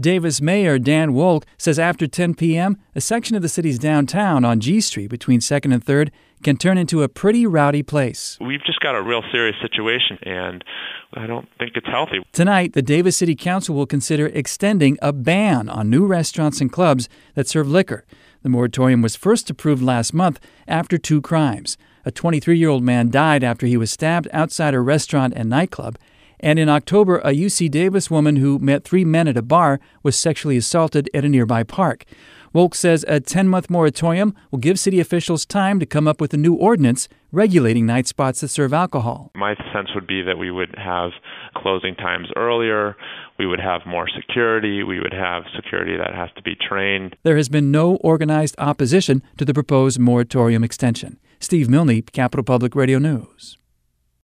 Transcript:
Davis Mayor Dan Wolk says after 10 p.m., a section of the city's downtown on G Street between 2nd and 3rd can turn into a pretty rowdy place. We've just got a real serious situation, and I don't think it's healthy. Tonight, the Davis City Council will consider extending a ban on new restaurants and clubs that serve liquor. The moratorium was first approved last month after 2 crimes. A 23-year-old man died after he was stabbed outside a restaurant and nightclub. And in October, a UC Davis woman who met 3 men at a bar was sexually assaulted at a nearby park. Wolk says a 10-month moratorium will give city officials time to come up with a new ordinance regulating night spots that serve alcohol. My sense would be that we would have closing times earlier, we would have more security, we would have security that has to be trained. There has been no organized opposition to the proposed moratorium extension. Steve Milne, Capital Public Radio News.